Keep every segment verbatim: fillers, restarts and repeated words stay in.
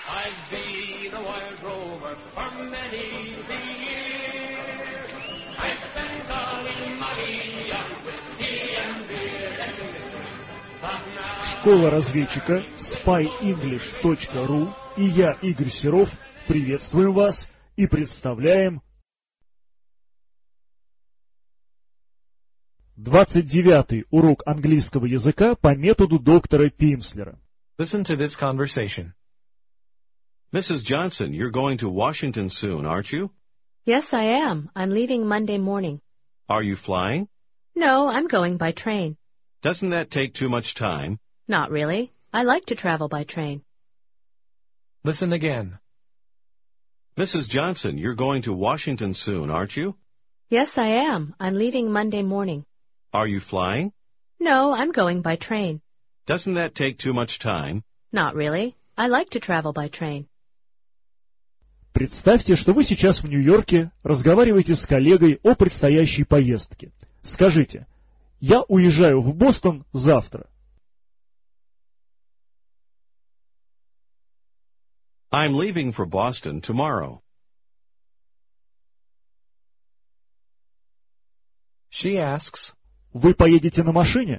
I've been a wild rover for many a year. I've spent all in money on whiskey and beer. That's a listen. Школа разведчика спай инглиш точка ру и я, Игорь Серов, приветствуем вас и представляем двадцать девятый урок английского языка по методу доктора Пимслера. Listen to this conversation. Missus Johnson, you're going to Washington soon, aren't you? Yes, I am. I'm leaving Monday morning. Are you flying? No, I'm going by train. Doesn't that take too much time? Not really. I like to travel by train. Listen again. Missus Johnson, you're going to Washington soon, aren't you? Yes, I am. I'm leaving Monday morning. Are you flying? No, I'm going by train. Doesn't that take too much time? Not really. I like to travel by train. Представьте, что вы сейчас в Нью-Йорке разговариваете с коллегой о предстоящей поездке. Скажите: «Я уезжаю в Бостон завтра». I'm leaving for Boston tomorrow. She asks, Вы поедете на машине?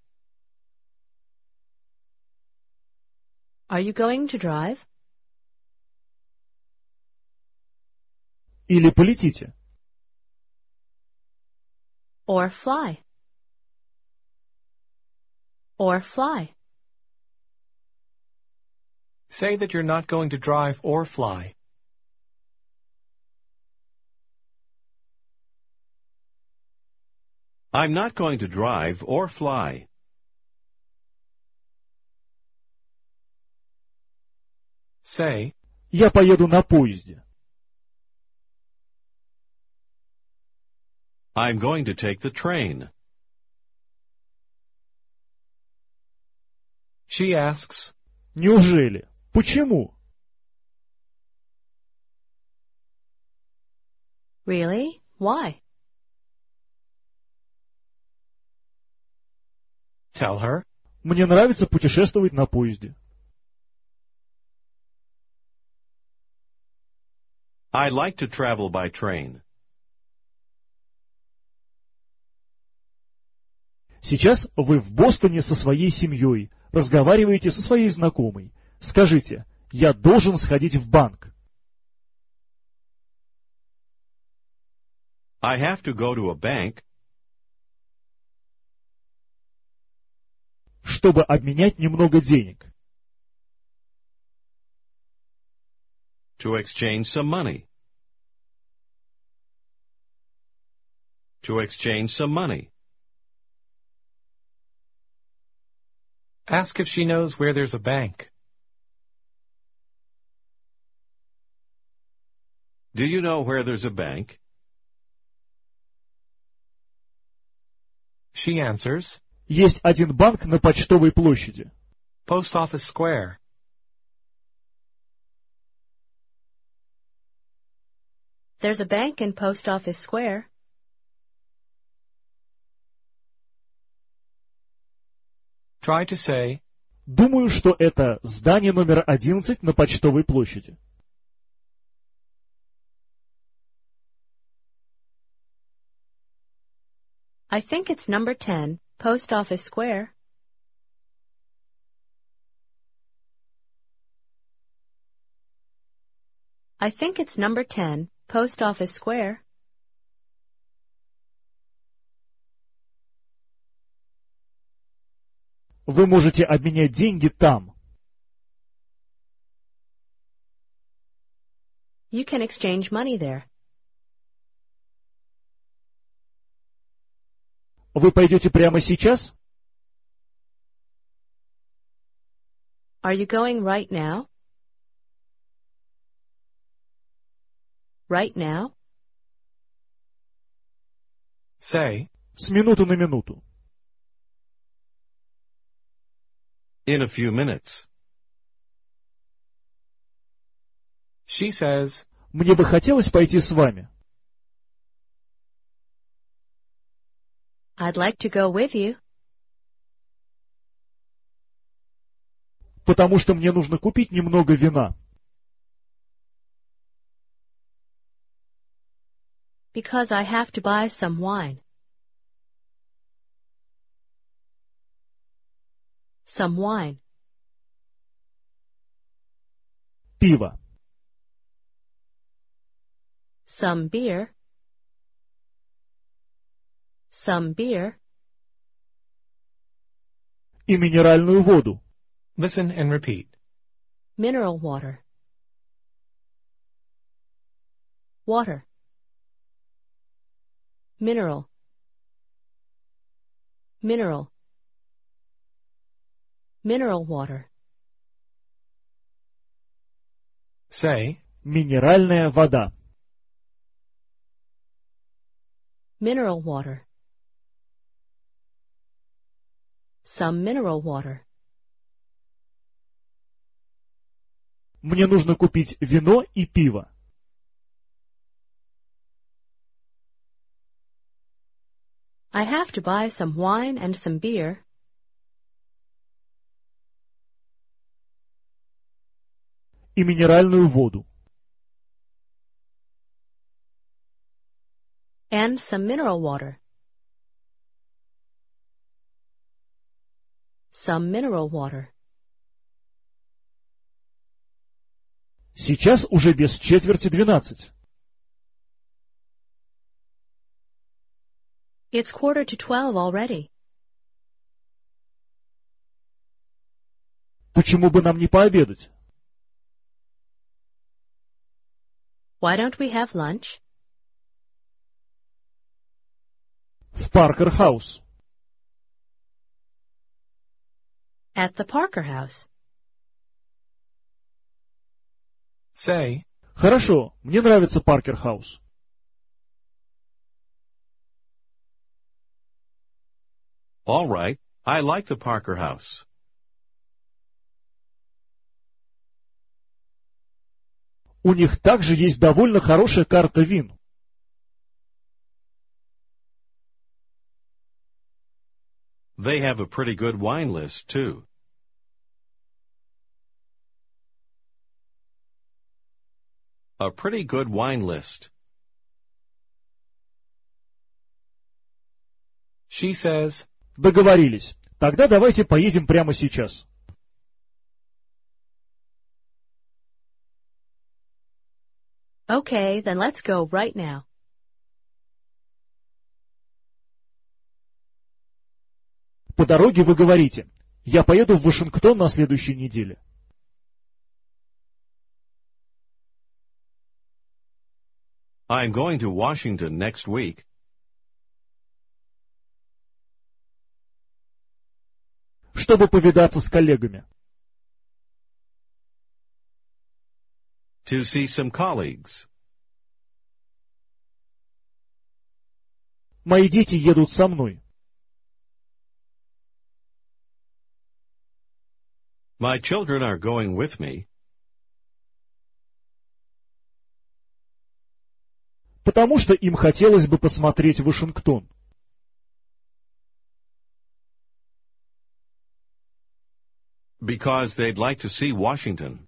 Are you going to drive? Или полетите? Or fly? Or fly? say that you're not going to drive or fly. I'm not going to drive or fly. Say, Я поеду на поезде. I'm going to take the train. She asks, Неужели? Почему? Really? Why? tell her, Мне нравится путешествовать на поезде. I like to travel by train. Сейчас вы в Бостоне со своей семьей, разговариваете со своей знакомой. Скажите, я должен сходить в банк. I have to go to a bank, чтобы обменять немного денег. to exchange some money. To exchange some money. ask if she knows where there's a bank. Do you know where there's a bank? She answers, Есть один банк на Почтовой площади. Post Office Square. There's a bank in Post Office Square. Try to say, Думаю, что это здание номер одиннадцать на Почтовой площади. I think it's number ten, Post Office Square. I think it's number ten, Post Office Square. Вы можете обменять деньги там. You can exchange money there. Вы пойдете прямо сейчас? Are you going right now? Right now? say, С минуты на минуту. In a few minutes. she says, Мне бы хотелось пойти с вами. I'd like to go with you. Потому что мне нужно купить немного вина. Because I have to buy some wine. Some wine. Пиво. Some beer. Some beer. И минеральную воду. Listen and repeat. Mineral water. Water. Mineral. Mineral. Mineral water. Say, Минеральная вода. Mineral water. Some mineral water. Мне нужно купить вино и пиво. I have to buy some wine and some beer. И минеральную воду. And some mineral water. Some mineral water. Сейчас уже без четверти двенадцать. It's quarter to twelve already. Почему бы нам не пообедать? Why don't we have lunch? В Паркер-хаус. At the Parker House. say, Хорошо, мне нравится Паркер-хаус. All right, I like the Parker House. У них также есть довольно хорошая карта вин. They have a pretty good wine list, too. A pretty good wine list. she says, Договорились. Тогда давайте поедем прямо сейчас. Okay, then let's go right now. По дороге вы говорите: я поеду в Вашингтон на следующей неделе. I'm going to Washington next week. Чтобы повидаться с коллегами. To see some colleagues. Мои дети едут со мной. My children are going with me. Потому что им хотелось бы посмотреть Вашингтон. Because they'd like to see Washington.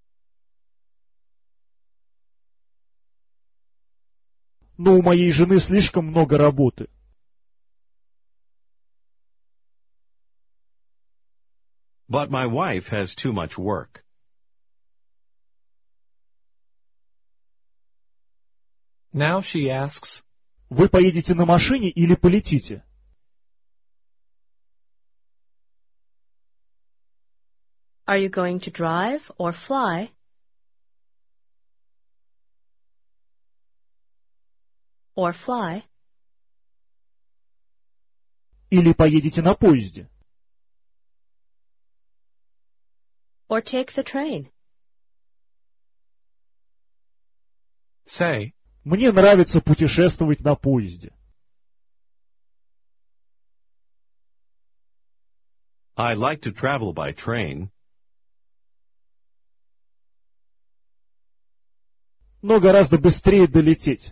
Но у моей жены слишком много работы. But my wife has too much work. now she asks, Вы поедете на машине или полетите? Are you going to drive or fly? Or fly? Или поедете на поезде? Or take the train? say, Мне нравится путешествовать на поезде. I like to travel by train. Но гораздо быстрее долететь.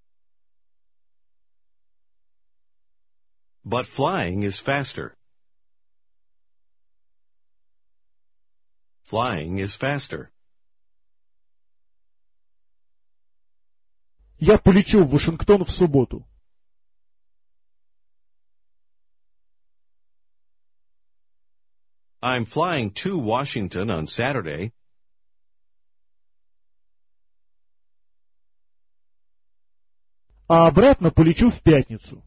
But flying is faster. Flying is faster. Я полечу в Вашингтон в субботу. I'm flying to Washington on Saturday. А обратно полечу в пятницу.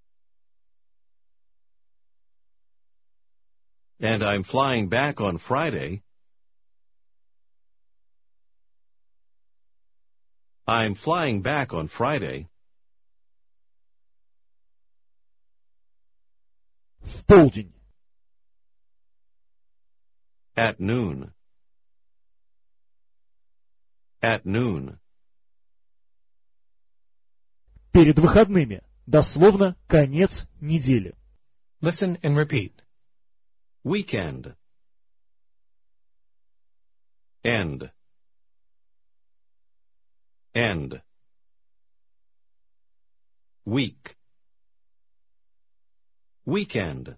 And I'm flying back on Friday. I'm flying back on Friday. В полдень. At noon. At noon. Перед выходными. Дословно конец недели. Listen and repeat. Weekend. End. End. Week. Weekend.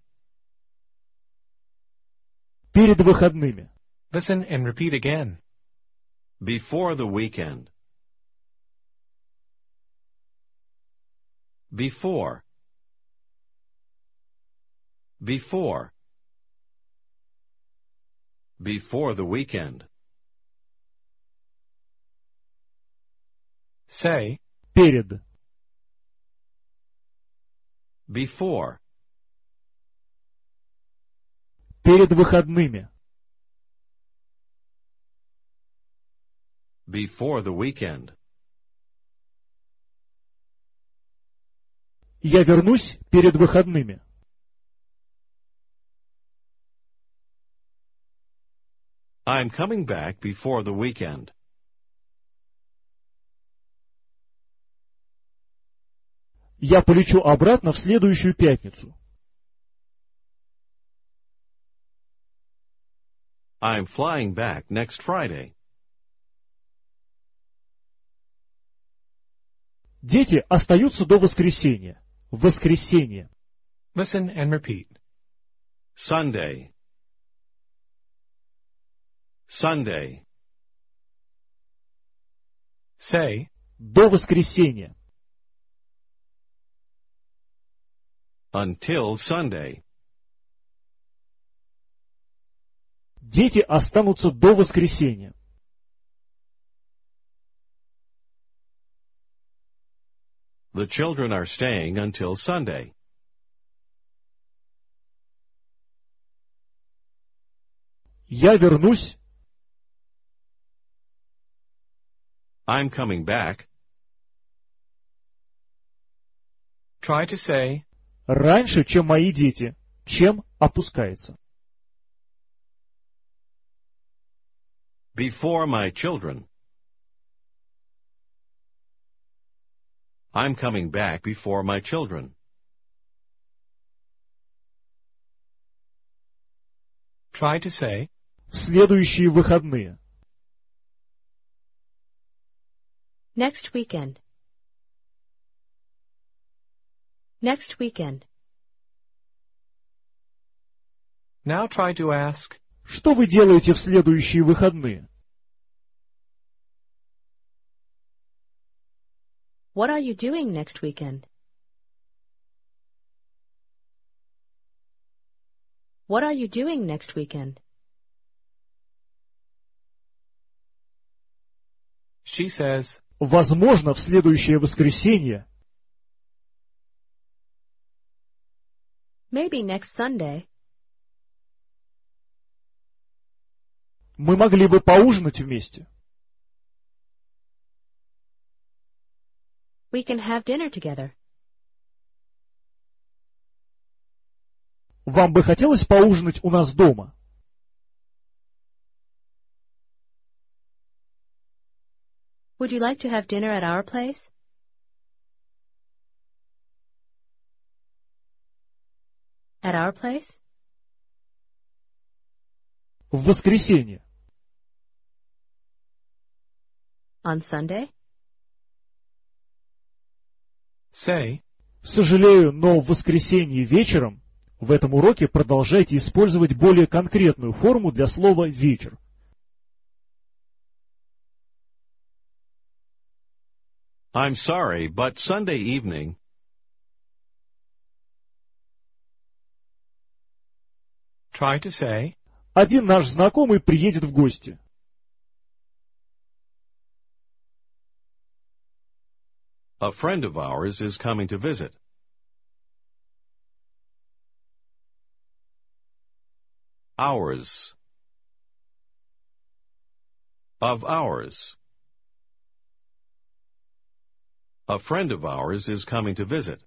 Перед выходными. Listen and repeat again. Before the weekend. Before. Before. Before the weekend. Say, Перед. Before. Перед выходными. Before the weekend. Я вернусь перед выходными. I'm coming back before the weekend. Я полечу обратно в следующую пятницу. I'm flying back next Friday. Дети остаются до воскресенья. Воскресенье. listen and repeat. Sunday. Sunday. Say, До воскресенья. Until Sunday. Дети останутся до воскресенья. The children are staying until Sunday. Я вернусь. I'm coming back. try to say, Раньше, чем мои дети. Чем опускается. Before my children. I'm coming back before my children. try to say, В следующие выходные. Next weekend. Next weekend. now try to ask, Что вы делаете в следующие выходные? What are you doing next weekend? What are you doing next weekend? she says, Возможно, в следующее воскресенье. Maybe next Sunday. Мы могли бы поужинать вместе. We can have dinner together. Вам бы хотелось поужинать у нас дома? Would you like to have dinner at our place? At our place? В воскресенье. On Sunday? say, Сожалею, но в воскресенье вечером в этом уроке продолжайте использовать более конкретную форму для слова «вечер». I'm sorry, but Sunday evening. Try to say, Один наш знакомый приедет в гости. A friend of ours is coming to visit. Ours. Of ours. A friend of ours is coming to visit.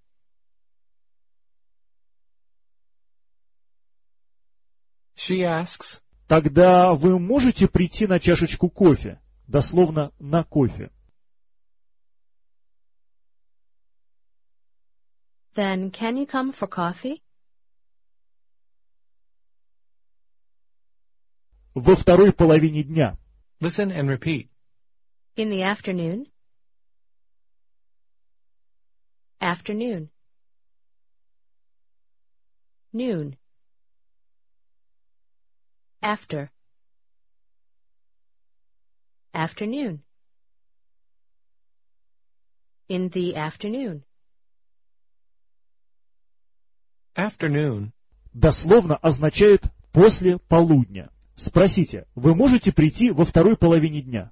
she asks, Тогда вы можете прийти на чашечку кофе? Дословно, на кофе. Then can you come for coffee? Во второй половине дня. listen and repeat. In the afternoon? Afternoon. Noon. After. Afternoon. In the afternoon. Afternoon. Дословно означает «после полудня». Спросите, вы можете прийти во второй половине дня?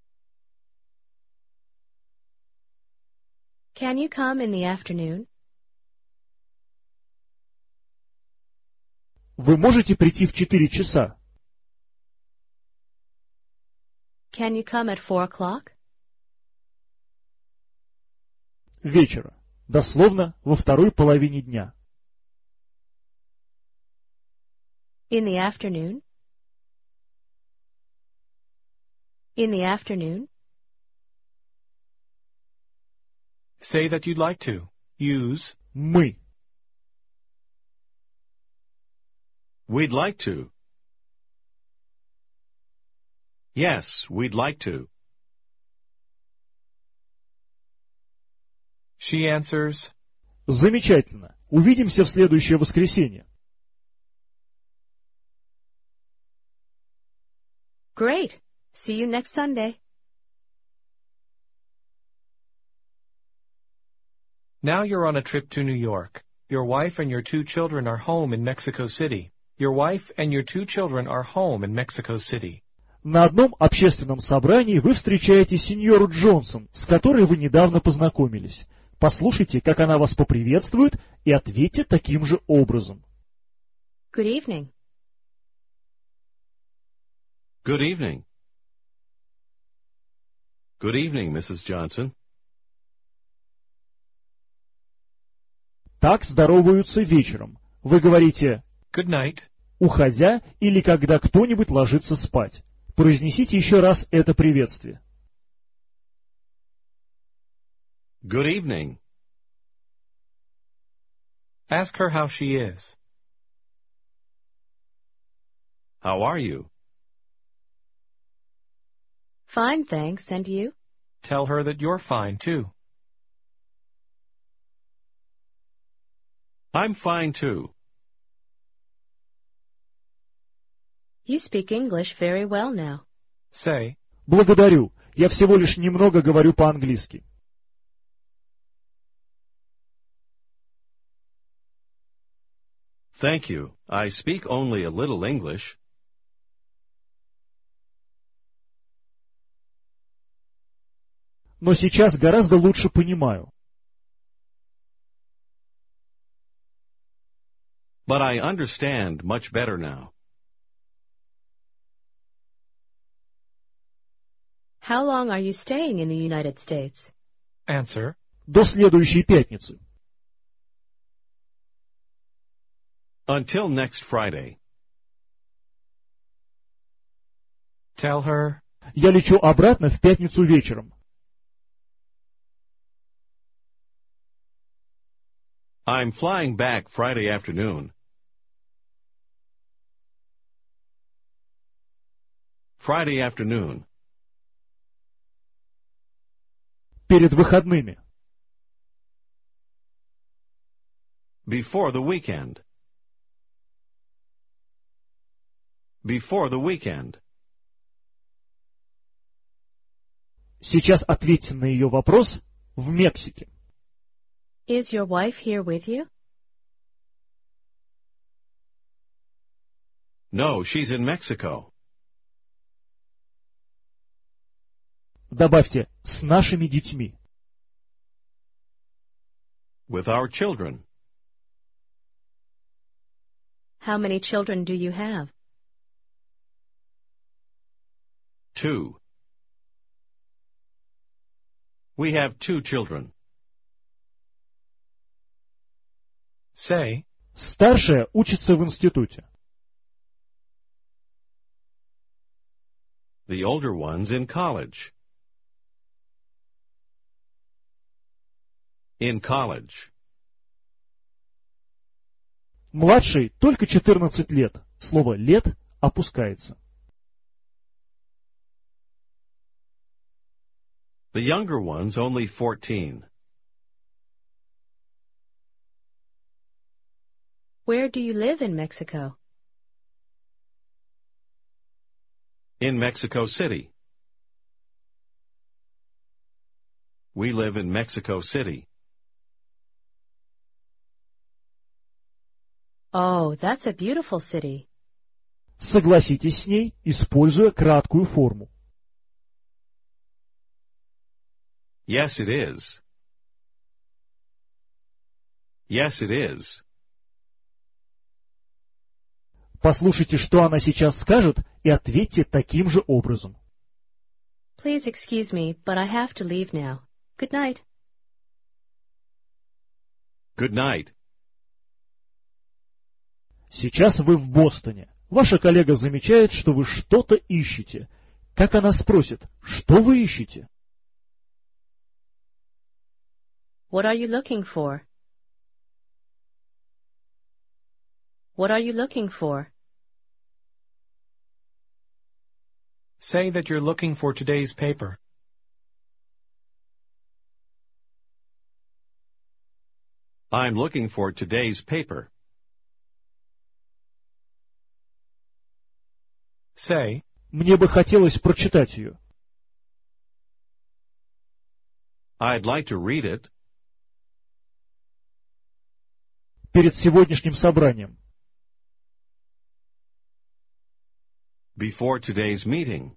Can you come in the afternoon? Вы можете прийти в четыре часа? Can you come at four o'clock? Вечера. Дословно во второй половине дня. In the afternoon? In the afternoon? Say that you'd like to. Use Мы. We'd like to. Yes, we'd like to. she answers, Замечательно. Увидимся в следующее воскресенье. Great. See you next Sunday. now you're on a trip to New York. Your wife and your two children are home in Mexico City. Your wife and your two children are home in Mexico City. На одном общественном собрании вы встречаете сеньору Джонсон, с которой вы недавно познакомились. Послушайте, как она вас поприветствует, и ответьте таким же образом. Good evening. Good evening. Good evening, Missus Johnson. Так здороваются вечером. Вы говорите Good night. «уходя» или «когда кто-нибудь ложится спать». Произнесите еще раз это приветствие. Good evening. Ask her how she is. How are you? Fine, thanks. And you? Tell her that you're fine too. I'm fine too. You speak English very well now. Say, Благодарю. Я всего лишь немного говорю по-английски. Thank you. I speak only a little English. Но сейчас гораздо лучше понимаю. But I understand much better now. How long are you staying in the United States? answer, До следующей пятницы. Until next Friday. tell her, Я лечу обратно в пятницу вечером. I'm flying back Friday afternoon. Friday afternoon. Перед выходными. Before the weekend. Before the weekend. Сейчас ответьте на ее вопрос в Мексике. Is your wife here with you? No, she's in Mexico. Добавьте «с нашими детьми». With our children. How many children do you have? Two. We have two children. Say, Старшая учится в институте. The older one's in college. In college. Младшей только четырнадцать лет. Слово «лет» опускается. The younger one's only fourteen. Where do you live in Mexico? In Mexico City. We live in Mexico City. Oh, that's a beautiful city. Согласитесь с ней, используя краткую форму. Yes, it is. Yes, it is. Послушайте, что она сейчас скажет, и ответьте таким же образом. Please excuse me, but I have to leave now. Good night. Good night. Сейчас вы в Бостоне. Ваша коллега замечает, что вы что-то ищете. Как она спросит, что вы ищете? What are you looking for? What are you looking for? say that you're looking for today's paper. I'm looking for today's paper. Say, Мне бы хотелось прочитать ее. I'd like to read it. Перед сегодняшним собранием. Before today's meeting.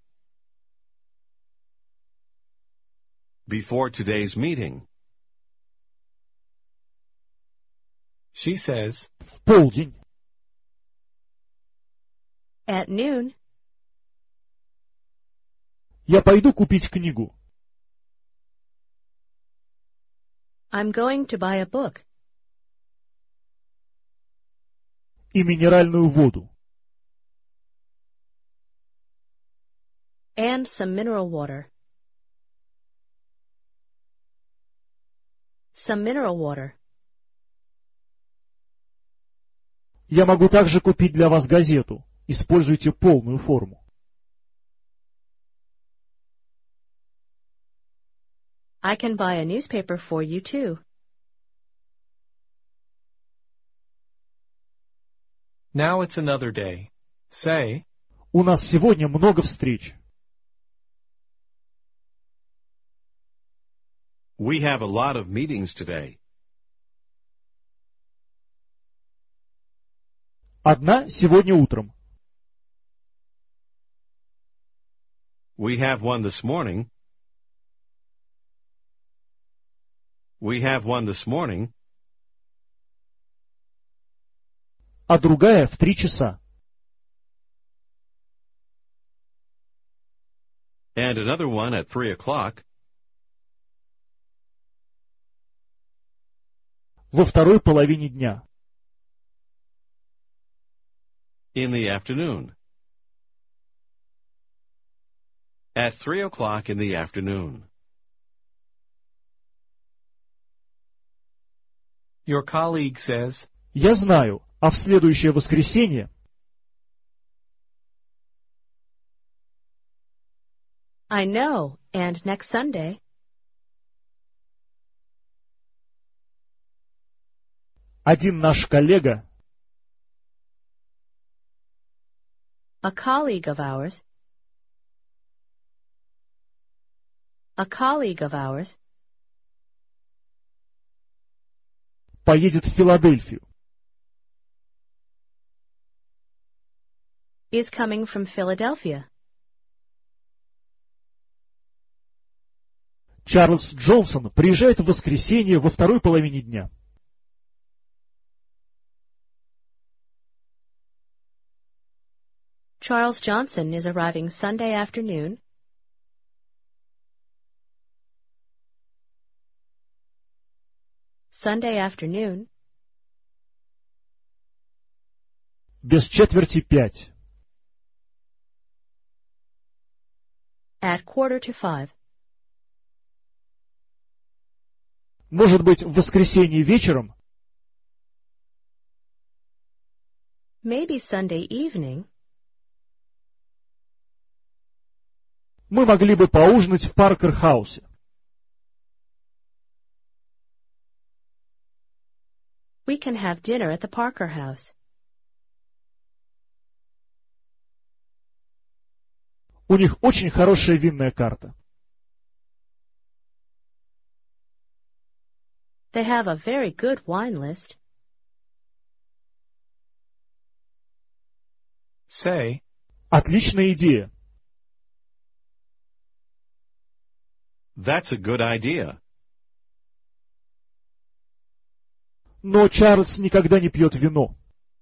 Before today's meeting. she says, В полдень. At noon, Я пойду купить книгу. I'm going to buy a book И минеральную воду. and some mineral water. Some mineral water. Я могу также купить для вас газету. Используйте полную форму. I can buy a newspaper for you too. now it's another day. Say, У нас сегодня много встреч. We have a lot of meetings today. Одна сегодня утром. We have one this morning. We have one this morning. А другая в три часа. And another one at three o'clock. Во второй половине дня. In the afternoon. At three o'clock in the afternoon. your colleague says, Я знаю, а в следующее воскресенье I know, and next Sunday, один наш коллега a colleague of ours, a colleague of ours поедет в Филадельфию. Is coming from Philadelphia. Чарльз Джонсон приезжает в воскресенье во второй половине дня. Charles Johnson is arriving Sunday afternoon. Sunday afternoon. Без четверти пять. At quarter to five. Может быть, в воскресенье вечером? Maybe Sunday evening. Мы могли бы поужинать в Паркер-хаусе. We can have dinner at the Parker House. У них очень хорошая винная карта. They have a very good wine list. Say, Отличная идея. That's a good idea. Но Чарльз никогда не пьет вино.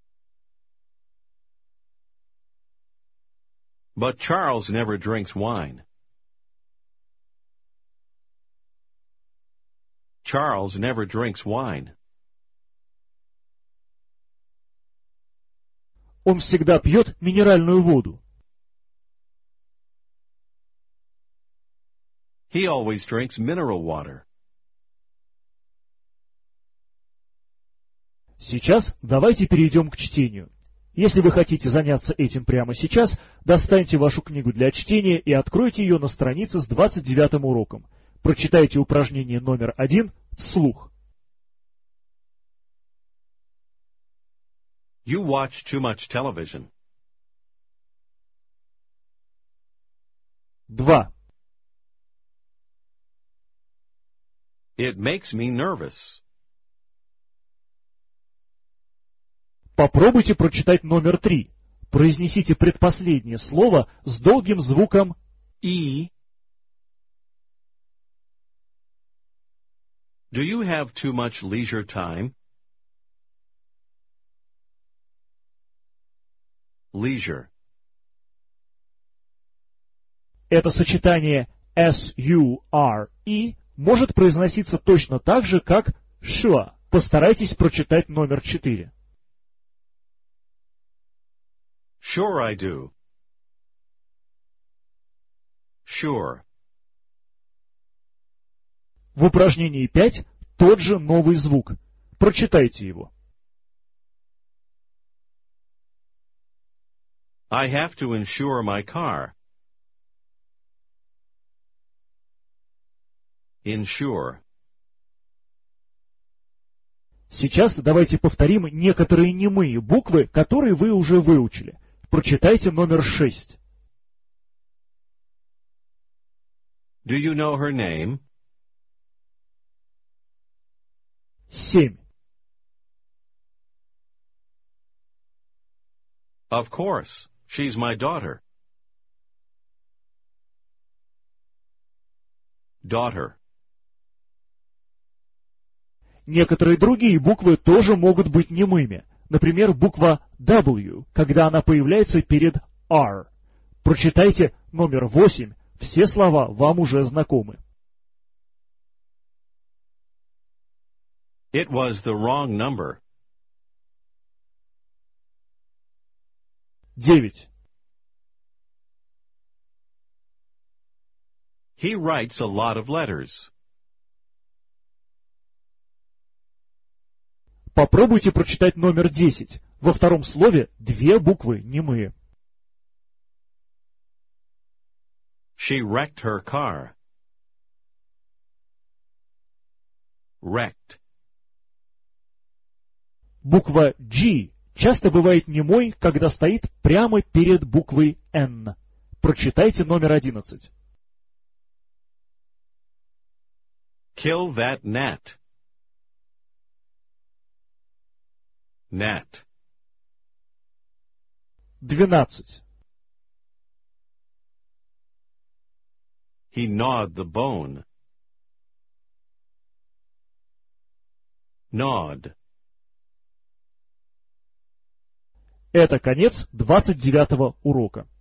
But Charles never drinks wine. Charles never drinks wine. Он всегда пьет минеральную воду. He always drinks mineral water. Сейчас давайте перейдем к чтению. Если вы хотите заняться этим прямо сейчас, достаньте вашу книгу для чтения и откройте ее на странице с двадцать девятым уроком. Прочитайте упражнение номер один вслух. You watch too much television. Два. It makes me nervous. Попробуйте прочитать номер три. Произнесите предпоследнее слово с долгим звуком E. Do you have too much leisure time? Leisure. Это сочетание S-U-R-E может произноситься точно так же, как sure. Постарайтесь прочитать номер четыре. Sure I do. Sure. В упражнении пять тот же новый звук. Прочитайте его. I have to insure my car. Insure. Сейчас давайте повторим некоторые немые буквы, которые вы уже выучили. Прочитайте номер шесть. Do you know her name? Семь. Of course. She's my daughter. Daughter. Некоторые другие буквы тоже могут быть немыми. Например, буква W, когда она появляется перед R. Прочитайте номер восемь. Все слова вам уже знакомы. It was the wrong number. Девять. He writes a lot of letters. Попробуйте прочитать номер десять. Во втором слове две буквы немые. She wrecked her car. Wrecked. Буква G часто бывает немой, когда стоит прямо перед буквой N. Прочитайте номер одиннадцать. Kill that gnat. Gnat. Двенадцать. He gnawed the bone. Gnawed. Это конец двадцать девятого урока.